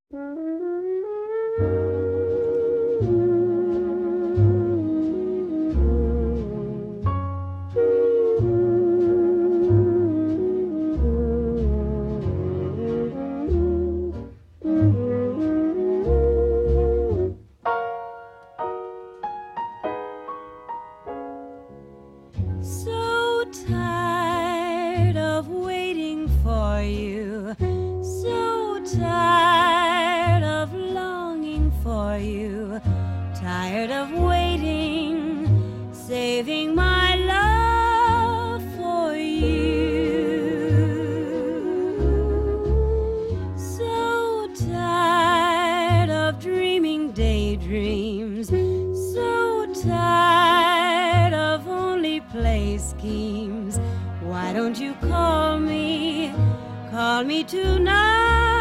So tired of waiting for you, so tired of longing for you, tired of waiting, saving my love for you. So tired of dreaming daydreams, so tired of only play schemes. Why don't you call me tonight?